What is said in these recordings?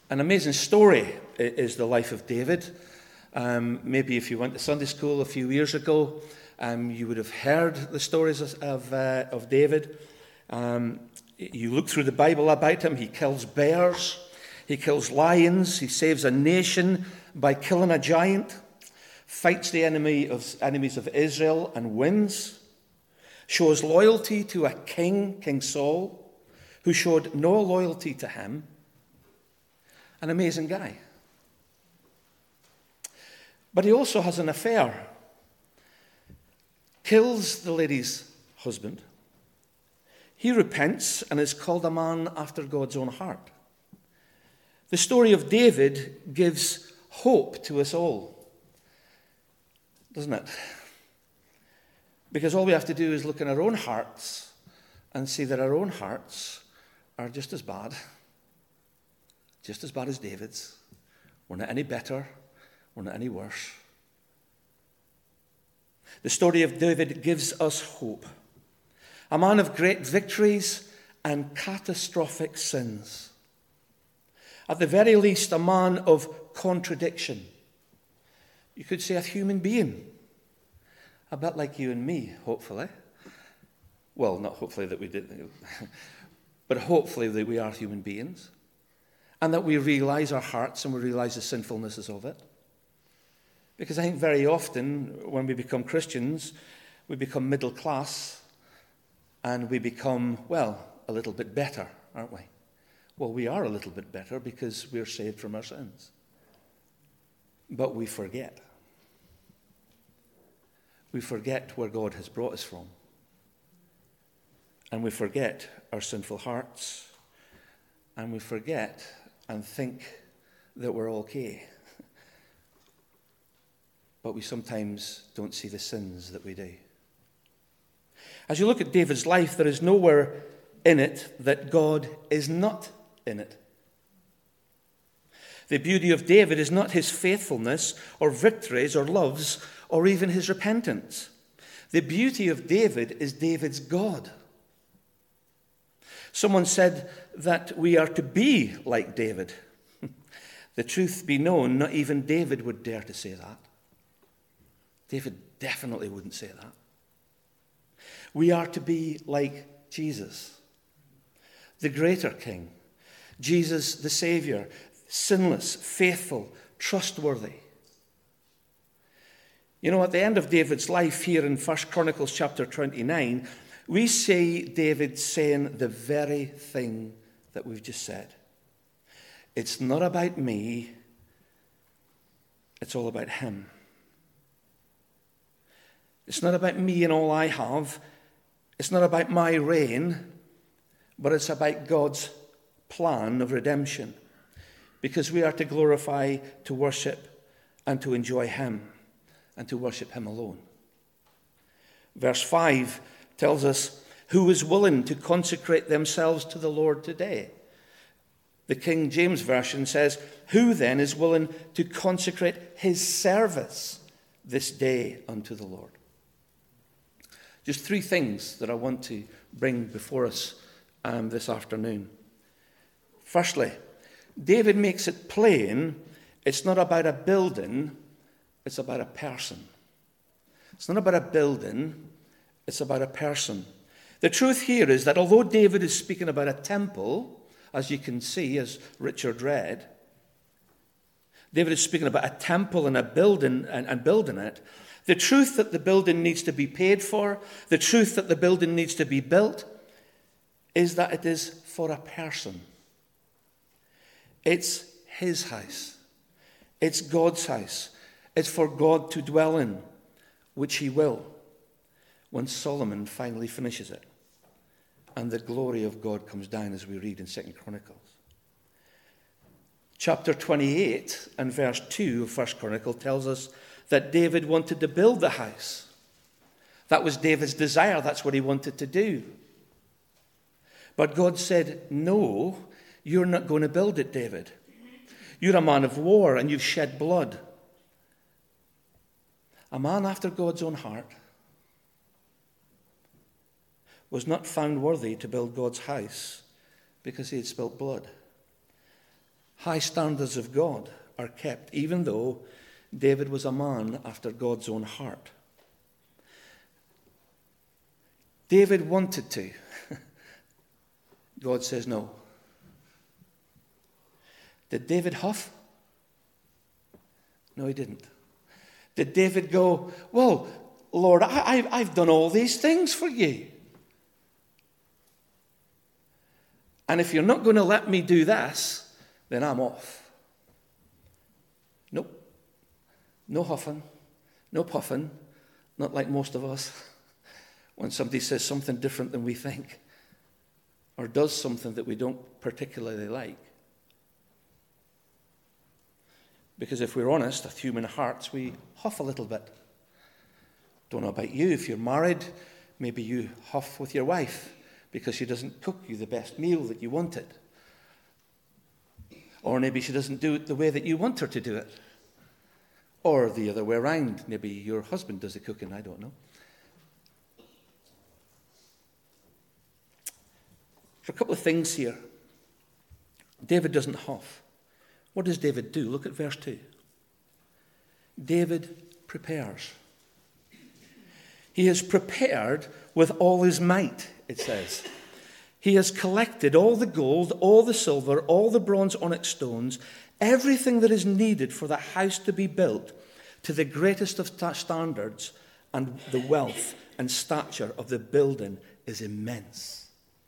An amazing story is the life of David. Maybe if you went to Sunday school a few years ago, you would have heard the stories of David. You look through the Bible about him. He kills bears. He kills lions. He saves a nation by killing a giant. Fights the enemies of Israel and wins. Shows loyalty to a king, King Saul, who showed no loyalty to him. An amazing guy. But he also has an affair. Kills the lady's husband. He repents and is called a man after God's own heart. The story of David gives hope to us all, doesn't it? Because all we have to do is look in our own hearts and see that our own hearts are just as bad as David's. We're not any better. We're not any worse. The story of David gives us hope. A man of great victories and catastrophic sins. At the very least, a man of contradiction. You could say a human being. A bit like you and me, hopefully. Well, not hopefully that we did, but hopefully that we are human beings. And that we realize our hearts and we realize the sinfulnesses of it. Because I think very often when we become Christians, we become middle class and we become, well, a little bit better, aren't we? Well, we are a little bit better because we're saved from our sins. But we forget. We forget where God has brought us from. And we forget our sinful hearts. And we forget and think that we're okay. But we sometimes don't see the sins that we do. As you look at David's life, there is nowhere in it that God is not in it. The beauty of David is not his faithfulness or victories or loves or even his repentance. The beauty of David is David's God. Someone said that we are to be like David. The truth be known, not even David would dare to say that. David definitely wouldn't say that. We are to be like Jesus, the greater King. Jesus, the Savior, sinless, faithful, trustworthy. You know, at the end of David's life here in 1 Chronicles chapter 29, we see David saying the very thing that we've just said. It's not about me, it's all about him. It's not about me and all I have. It's not about my reign, but it's about God's plan of redemption. Because we are to glorify, to worship, and to enjoy him, and to worship him alone. Verse 5 tells us, who is willing to consecrate themselves to the Lord today? The King James Version says, who then is willing to consecrate his service this day unto the Lord? Just three things that I want to bring before us this afternoon. Firstly, David makes it plain it's not about a building, it's about a person. It's not about a building, it's about a person. The truth here is that although David is speaking about a temple, as you can see, as Richard read, David is speaking about a temple and a building and building it. The truth that the building needs to be paid for, the truth that the building needs to be built, is that it is for a person. It's his house. It's God's house. It's for God to dwell in, which he will, when Solomon finally finishes it. And the glory of God comes down, as we read in 2 Chronicles. Chapter 28 and verse 2 of 1 Chronicle tells us that David wanted to build the house. That was David's desire. That's what he wanted to do. But God said, no, you're not going to build it, David. You're a man of war and you've shed blood. A man after God's own heart was not found worthy to build God's house because he had spilt blood. high standards of God are kept, even though David was a man after God's own heart. David wanted to. God says no. Did David huff? No, he didn't. Did David go, well, Lord, I've done all these things for you. And if you're not going to let me do this, then I'm off. Nope. No huffing, no puffing, not like most of us. When somebody says something different than we think, or does something that we don't particularly like. Because if we're honest, with human hearts, we huff a little bit. Don't know about you. If you're married, maybe you huff with your wife because she doesn't cook you the best meal that you wanted. Or maybe she doesn't do it the way that you want her to do it. Or the other way around. Maybe your husband does the cooking, I don't know. For a couple of things here. David doesn't huff. What does David do? Look at verse 2. David prepares. He has prepared with all his might, it says. He has collected all the gold, all the silver, all the bronze onyx stones, everything that is needed for the house to be built to the greatest of standards, and the wealth and stature of the building is immense.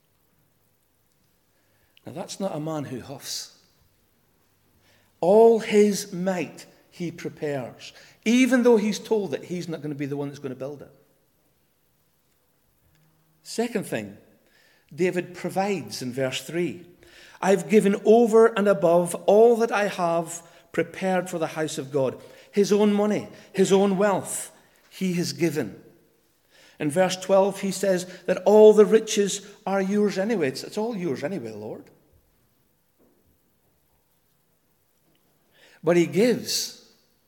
Now that's not a man who huffs. All his might he prepares, even though he's told that he's not going to be the one that's going to build it. Second thing, David provides in verse 3. I've given over and above all that I have prepared for the house of God. His own money, his own wealth, he has given. In verse 12, he says that all the riches are yours anyway. It's all yours anyway, Lord. But he gives.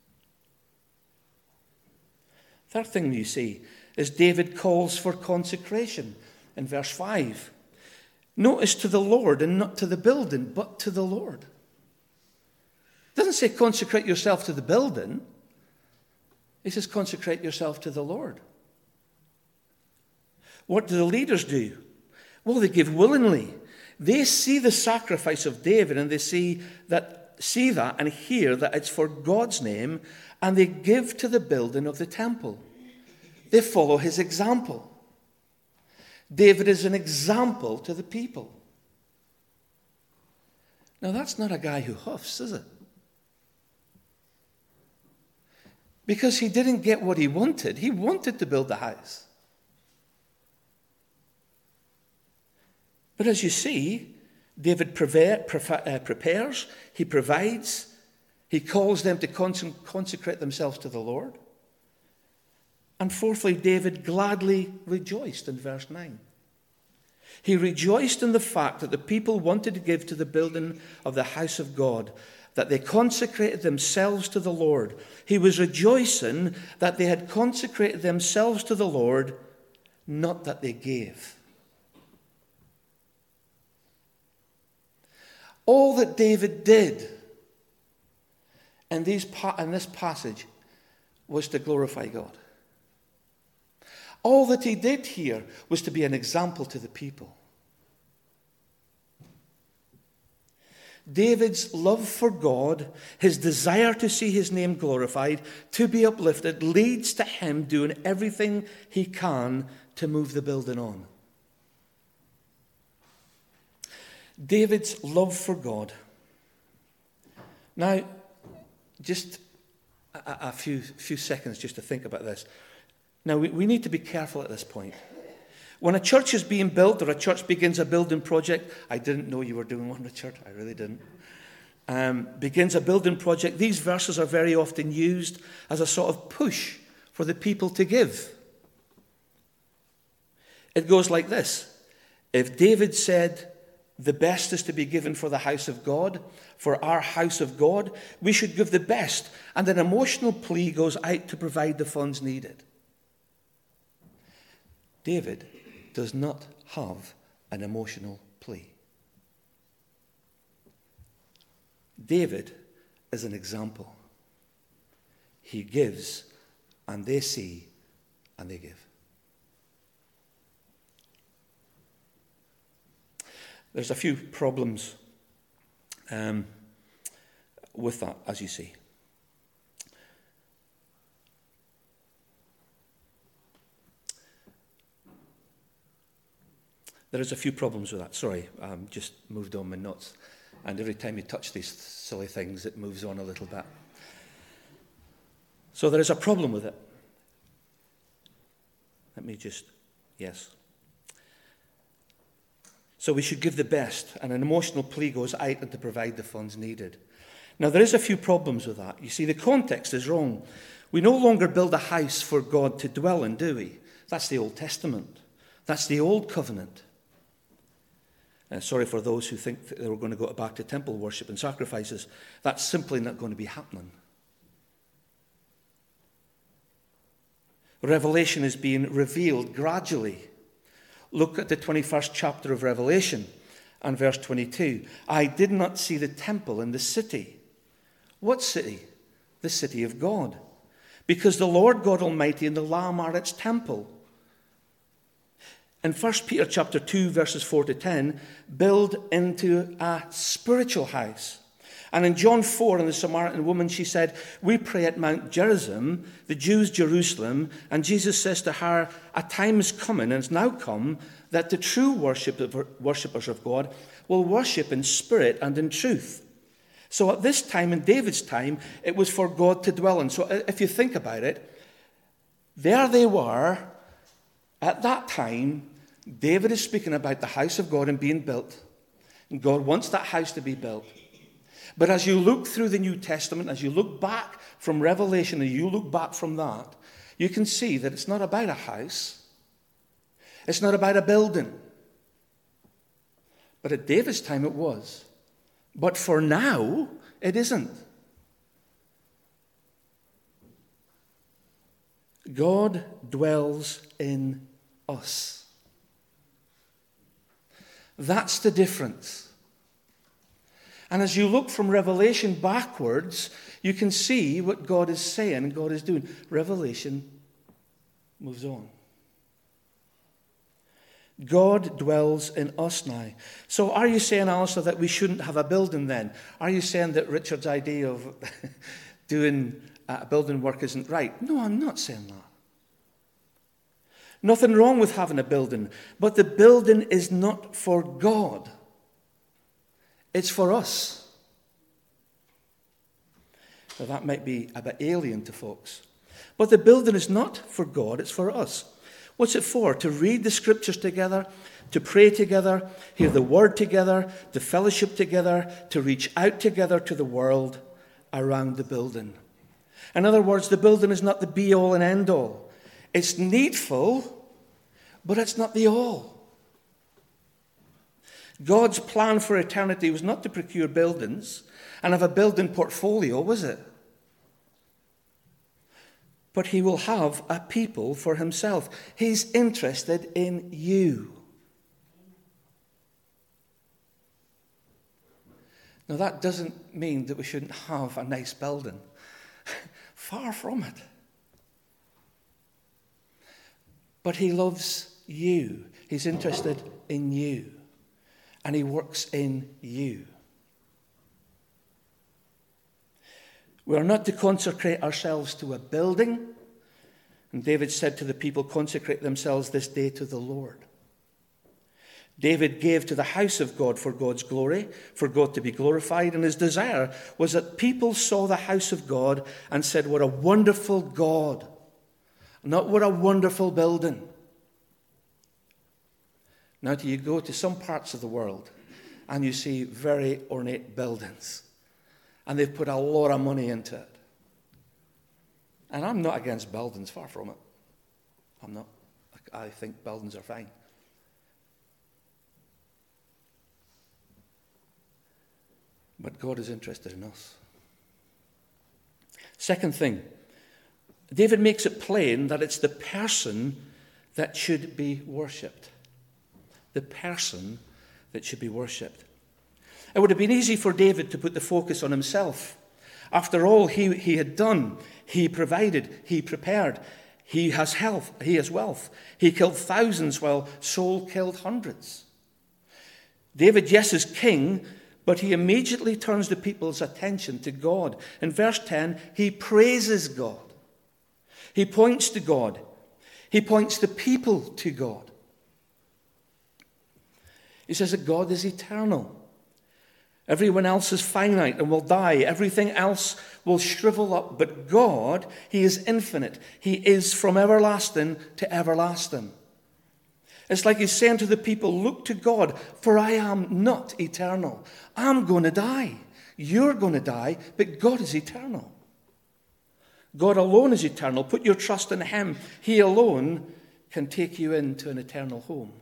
Third thing you see is David calls for consecration in verse 5. Notice to the Lord and not to the building, but to the Lord. It doesn't say consecrate yourself to the building. It says consecrate yourself to the Lord. What do the leaders do? Well, they give willingly. They see the sacrifice of David and they see that and hear that it's for God's name, and they give to the building of the temple. They follow his example. David is an example to the people. Now, that's not a guy who huffs, is it? Because he didn't get what he wanted. He wanted to build the house. But as you see, David prepares, he provides, he calls them to consecrate themselves to the Lord. And fourthly, David gladly rejoiced in verse 9. He rejoiced in the fact that the people wanted to give to the building of the house of God, that they consecrated themselves to the Lord. He was rejoicing that they had consecrated themselves to the Lord, not that they gave. All that David did in this passage was to glorify God. All that he did here was to be an example to the people. David's love for God, his desire to see his name glorified, to be uplifted, leads to him doing everything he can to move the building on. David's love for God. Now, just a few seconds just to think about this. Now, we need to be careful at this point. When a church is being built or a church begins a building project, I didn't know you were doing one, Richard. I really didn't. Begins a building project, these verses are very often used as a sort of push for the people to give. It goes like this. If David said, the best is to be given for the house of God, for our house of God, we should give the best. And an emotional plea goes out to provide the funds needed. David does not have an emotional plea. David is an example. He gives, and they see, and they give. There's a few problems with that, as you see. There is a few problems with that. Sorry, just moved on my notes. And every time you touch these silly things, it moves on a little bit. So there is a problem with it. Yes. So we should give the best, and an emotional plea goes out to provide the funds needed. Now, there is a few problems with that. You see, the context is wrong. We no longer build a house for God to dwell in, do we? That's the Old Testament. That's the Old Covenant. Sorry for those who think that they were going to go back to temple worship and sacrifices. That's simply not going to be happening. Revelation is being revealed gradually. Look at the 21st chapter of Revelation and verse 22. I did not see the temple in the city. What city? The city of God. Because the Lord God Almighty and the Lamb are its temple. In 1 Peter chapter 2, verses 4 to 10, build into a spiritual house. And in John 4, in the Samaritan woman, she said, we pray at Mount Gerizim, the Jews' Jerusalem, and Jesus says to her, a time is coming, and it's now come, that the true worshippers of God will worship in spirit and in truth. So at this time, in David's time, it was for God to dwell in. So if you think about it, there they were, at that time. David is speaking about the house of God and being built. And God wants that house to be built. But as you look through the New Testament, as you look back from Revelation, and you look back from that, you can see that it's not about a house. It's not about a building. But at David's time it was. But for now, it isn't. God dwells in us. That's the difference. And as you look from Revelation backwards, you can see what God is saying and God is doing. Revelation moves on. God dwells in us now. So are you saying, Alistair, that we shouldn't have a building then? Are you saying that Richard's idea of doing building work isn't right? No, I'm not saying that. Nothing wrong with having a building, but the building is not for God. It's for us. Now that might be a bit alien to folks. But the building is not for God, it's for us. What's it for? To read the scriptures together, to pray together, hear the word together, to fellowship together, to reach out together to the world around the building. In other words, the building is not the be-all and end-all. It's needful, but it's not the all. God's plan for eternity was not to procure buildings and have a building portfolio, was it? But he will have a people for himself. He's interested in you. Now that doesn't mean that we shouldn't have a nice building. Far from it. But he loves you. He's interested in you. And he works in you. We are not to consecrate ourselves to a building. And David said to the people, consecrate themselves this day to the Lord. David gave to the house of God for God's glory, for God to be glorified. And his desire was that people saw the house of God and said, what a wonderful God. Not what a wonderful building. Now, do you go to some parts of the world and you see very ornate buildings and they've put a lot of money into it. And I'm not against buildings, far from it. I'm not. I think buildings are fine. But God is interested in us. Second thing, David makes it plain that it's the person that should be worshipped. The person that should be worshipped. It would have been easy for David to put the focus on himself. After all he had done, he provided, he prepared. He has health, he has wealth. He killed thousands while Saul killed hundreds. David, yes, is king, but he immediately turns the people's attention to God. In verse 10, he praises God. He points to God. He points the people to God. He says that God is eternal. Everyone else is finite and will die. Everything else will shrivel up. But God, he is infinite. He is from everlasting to everlasting. It's like he's saying to the people, look to God, for I am not eternal. I'm going to die. You're going to die, but God is eternal. God alone is eternal. Put your trust in him. He alone can take you into an eternal home.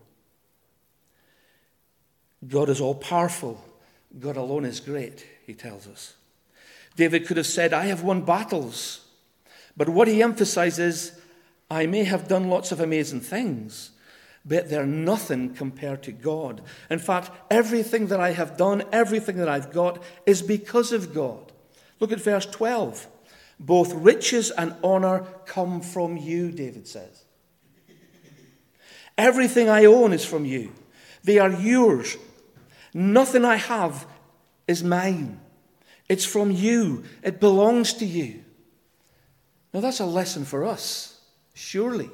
God is all-powerful. God alone is great, he tells us. David could have said, I have won battles. But what he emphasizes, I may have done lots of amazing things, but they're nothing compared to God. In fact, everything that I have done, everything that I've got, is because of God. Look at verse 12. Both riches and honor come from you, David says. Everything I own is from you. They are yours. Nothing I have is mine. It's from you. It belongs to you. Now that's a lesson for us, surely.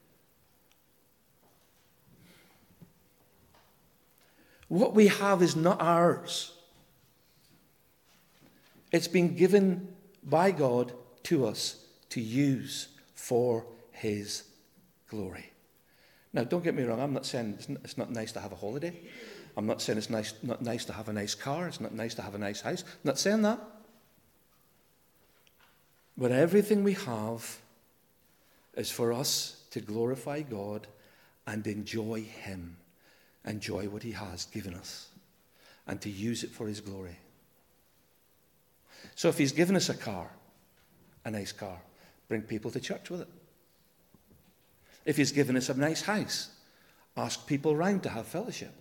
What we have is not ours. It's been given by God to us to use for his glory. Now, don't get me wrong. I'm not saying it's not nice to have a holiday. I'm not saying it's not nice to have a nice car. It's not nice to have a nice house. I'm not saying that. But everything we have is for us to glorify God and enjoy him. Enjoy what he has given us and to use it for his glory. So if he's given us a car, a nice car, bring people to church with it. If he's given us a nice house, ask people round to have fellowship.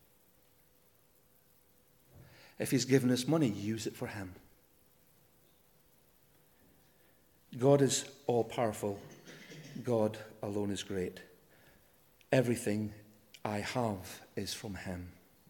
If he's given us money, use it for him. God is all-powerful. God alone is great. Everything I have is from him.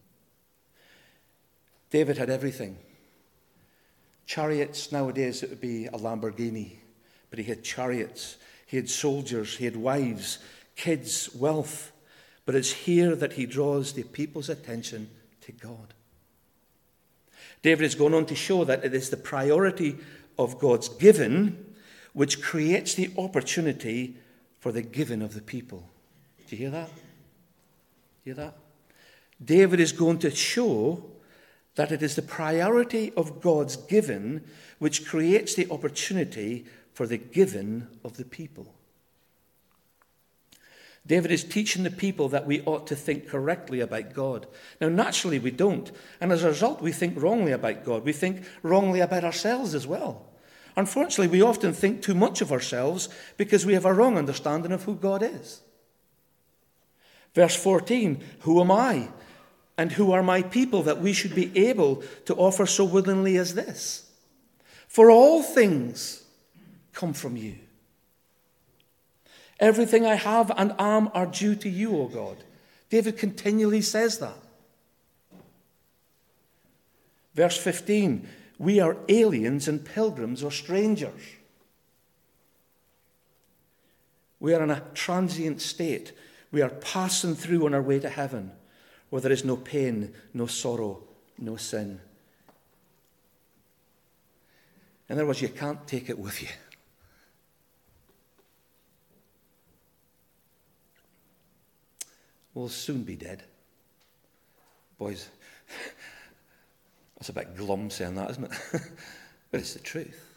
David had everything. Chariots, nowadays it would be a Lamborghini, but he had chariots, he had soldiers, he had wives, kids, wealth. But it's here that he draws the people's attention to God. David is going on to show that it is the priority of God's giving which creates the opportunity for the giving of the people. Do you hear that? Hear that? David is going to show that it is the priority of God's giving which creates the opportunity for the giving of the people. David is teaching the people that we ought to think correctly about God. Now, naturally, we don't. And as a result, we think wrongly about God. We think wrongly about ourselves as well. Unfortunately, we often think too much of ourselves because we have a wrong understanding of who God is. Verse 14, who am I? And who are my people that we should be able to offer so willingly as this? For all things come from you. Everything I have and am are due to you, O God. David continually says that. Verse 15, we are aliens and pilgrims or strangers. We are in a transient state. We are passing through on our way to heaven, where there is no pain, no sorrow, no sin. In other words, you can't take it with you. We'll soon be dead. Boys, that's a bit glum saying that, isn't it? But it's the truth.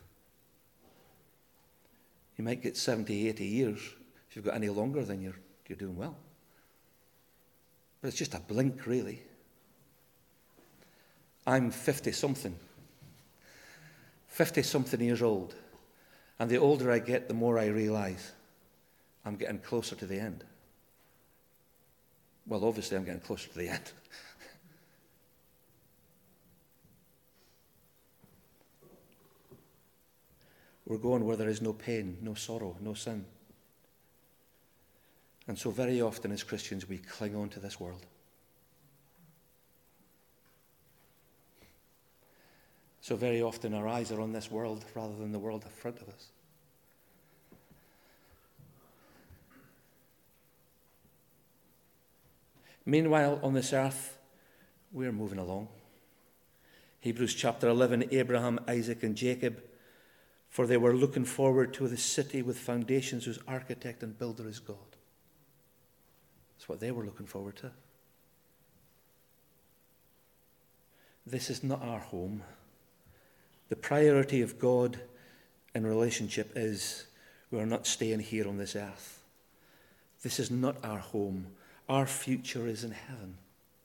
You might get 70, 80 years. If you've got any longer, then you're doing well. But it's just a blink, really. I'm 50-something. 50-something years old. And the older I get, the more I realize I'm getting closer to the end. Well, obviously, I'm getting closer to the end. We're going where there is no pain, no sorrow, no sin. And so very often as Christians we cling on to this world. So very often our eyes are on this world rather than the world in front of us. Meanwhile, on this earth, we're moving along. Hebrews chapter 11, Abraham, Isaac, and Jacob, for they were looking forward to the city with foundations whose architect and builder is God. That's what they were looking forward to. This is not our home. The priority of God in relationship is we are not staying here on this earth. This is not our home. Our future is in heaven.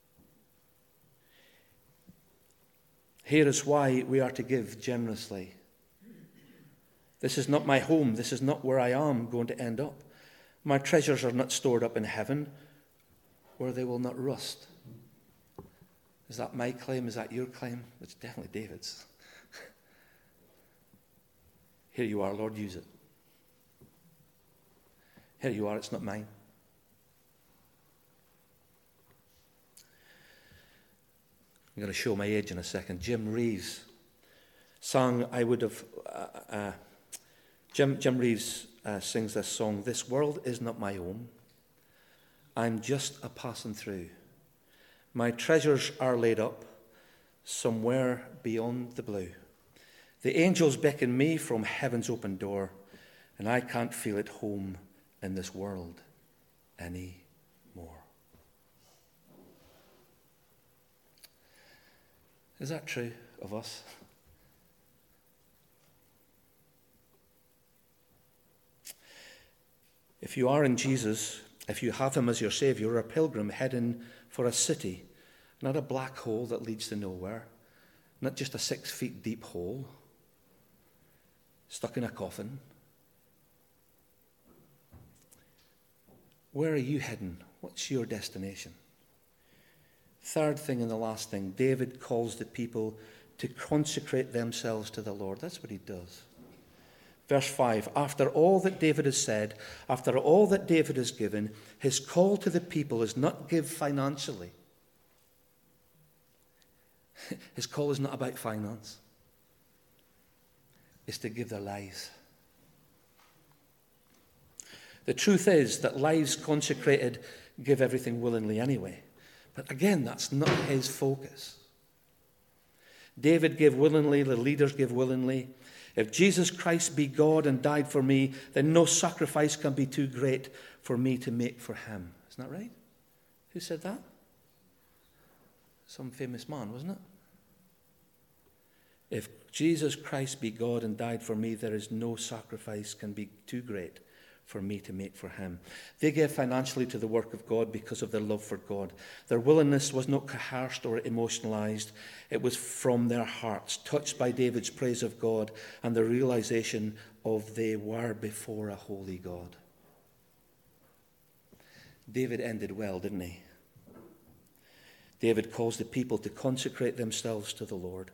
Here is why we are to give generously. This is not my home. This is not where I am going to end up. My treasures are not stored up in heaven where they will not rust. Is that my claim? Is that your claim? It's definitely David's. Here you are, Lord, use it. Here you are, it's not mine. I'm going to show my age in a second. Jim Reeves sang, Jim Reeves sings this song, "This world is not my own. I'm just a passing through. My treasures are laid up somewhere beyond the blue. The angels beckon me from heaven's open door, and I can't feel at home in this world any more." Is that true of us? If you are in Jesus, if you have him as your Saviour, you're a pilgrim heading for a city, not a black hole that leads to nowhere, not just a 6 feet deep hole, stuck in a coffin. Where are you heading? What's your destination? Third thing and the last thing, David calls the people to consecrate themselves to the Lord. That's what he does. Verse 5, after all that David has said, after all that David has given, his call to the people is not give financially. His call is not about finance. It's to give their lives. The truth is that lives consecrated give everything willingly anyway. But again, that's not his focus. David gave willingly, the leaders give willingly. If Jesus Christ be God and died for me, then no sacrifice can be too great for me to make for him. Isn't that right? Who said that? Some famous man, wasn't it? If Jesus Christ be God and died for me, there is no sacrifice can be too great for me to make for him. They gave financially to the work of God because of their love for God. Their willingness was not coerced or emotionalized. It was from their hearts, touched by David's praise of God and the realization of they were before a holy God. David ended well, didn't he? David calls the people to consecrate themselves to the Lord.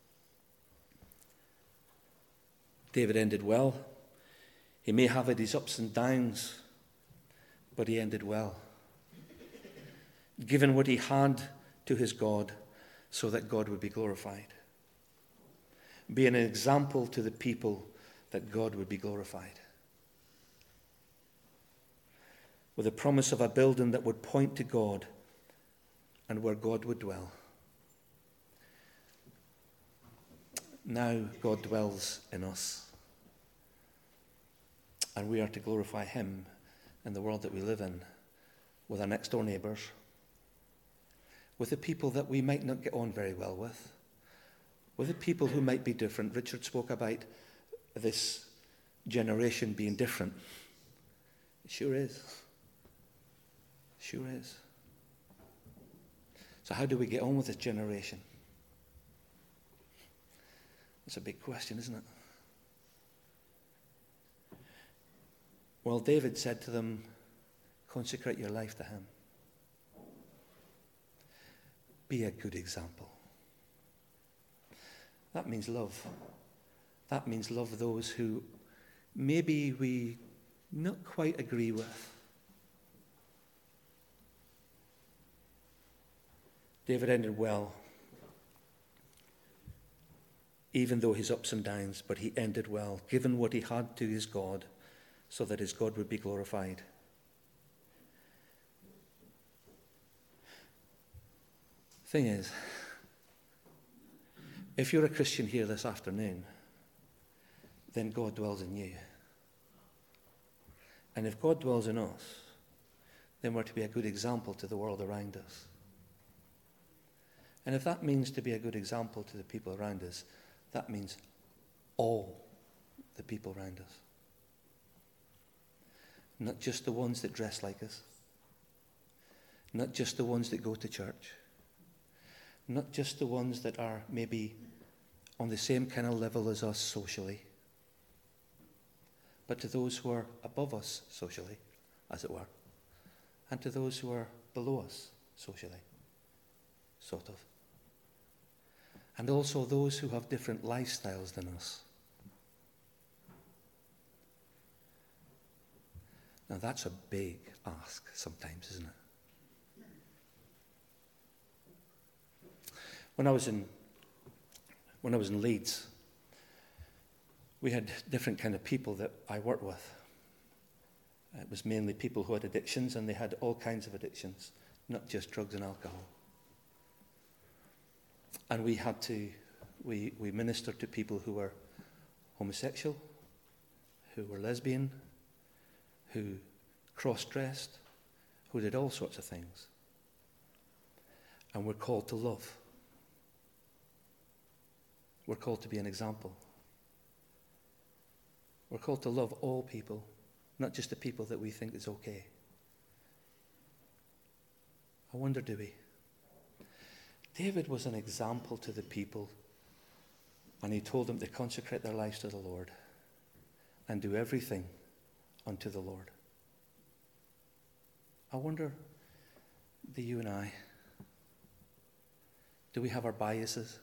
David ended well. He may have had his ups and downs, but he ended well. Given what he had to his God so that God would be glorified. Being an example to the people that God would be glorified. With a promise of a building that would point to God and where God would dwell. Now God dwells in us. And we are to glorify him in the world that we live in, with our next door neighbours, with the people that we might not get on very well with the people who might be different. Richard spoke about this generation being different. It sure is. Sure is. So how do we get on with this generation? It's a big question, isn't it? Well, David said to them, consecrate your life to him. Be a good example. That means love. That means love those who maybe we not quite agree with. David ended well, even though his ups and downs, but he ended well, given what he had to his God, so that his God would be glorified. Thing is, if you're a Christian here this afternoon, then God dwells in you. And if God dwells in us, then we're to be a good example to the world around us. And if that means to be a good example to the people around us, that means all the people around us. Not just the ones that dress like us. Not just the ones that go to church. Not just the ones that are maybe on the same kind of level as us socially. But to those who are above us socially, as it were. And to those who are below us socially, sort of. And also those who have different lifestyles than us. Now that's a big ask sometimes, isn't it? When I was in Leeds, we had different kind of people that I worked with. It was mainly people who had addictions, and they had all kinds of addictions, not just drugs and alcohol. And we ministered to people who were homosexual, who were lesbian, who cross-dressed, who did all sorts of things. And we're called to love. We're called to be an example. We're called to love all people, not just the people that we think is okay. I wonder, do we? David was an example to the people, and he told them to consecrate their lives to the Lord and do everything unto the Lord. I wonder, do you and I, do we have our biases?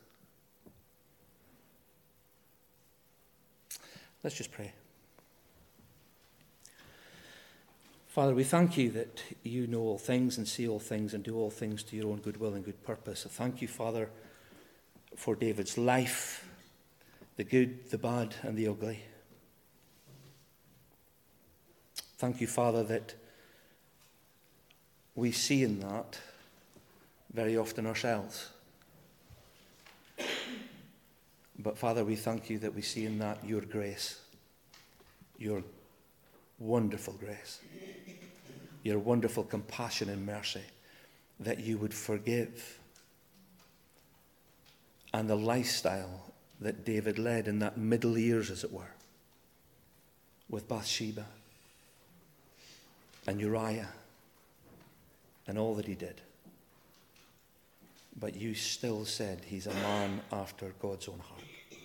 Let's just pray. Father, we thank you that you know all things and see all things and do all things to your own good will and good purpose. I thank you, Father, for David's life, the good, the bad, and the ugly. Thank you, Father, that we see in that very often ourselves. But Father, we thank you that we see in that your grace, your wonderful grace, your wonderful compassion and mercy, that you would forgive. And the lifestyle that David led in that middle years, as it were, with Bathsheba and Uriah and all that he did. But you still said he's a man after God's own heart.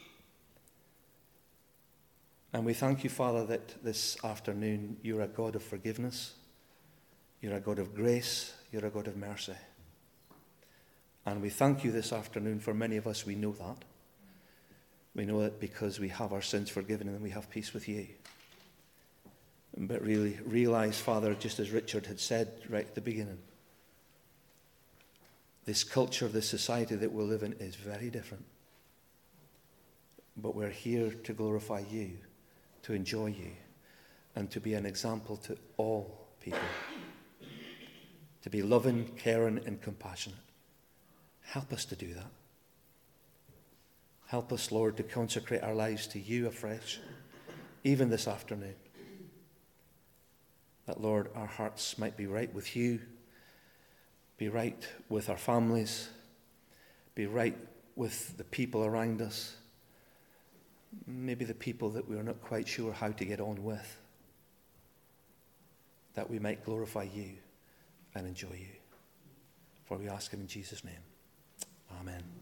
And we thank you, Father, that this afternoon you're a God of forgiveness, you're a God of grace, you're a God of mercy. And we thank you this afternoon. For many of us, we know that. We know it because we have our sins forgiven and we have peace with you. But really realize, Father, just as Richard had said right at the beginning, this culture, this society that we live in is very different. But we're here to glorify you, to enjoy you, and to be an example to all people. To be loving, caring, and compassionate. Help us to do that. Help us, Lord, to consecrate our lives to you afresh, even this afternoon. That, Lord, our hearts might be right with you, be right with our families, be right with the people around us, maybe the people that we're not quite sure how to get on with, that we might glorify you and enjoy you. For we ask it in Jesus' name. Amen.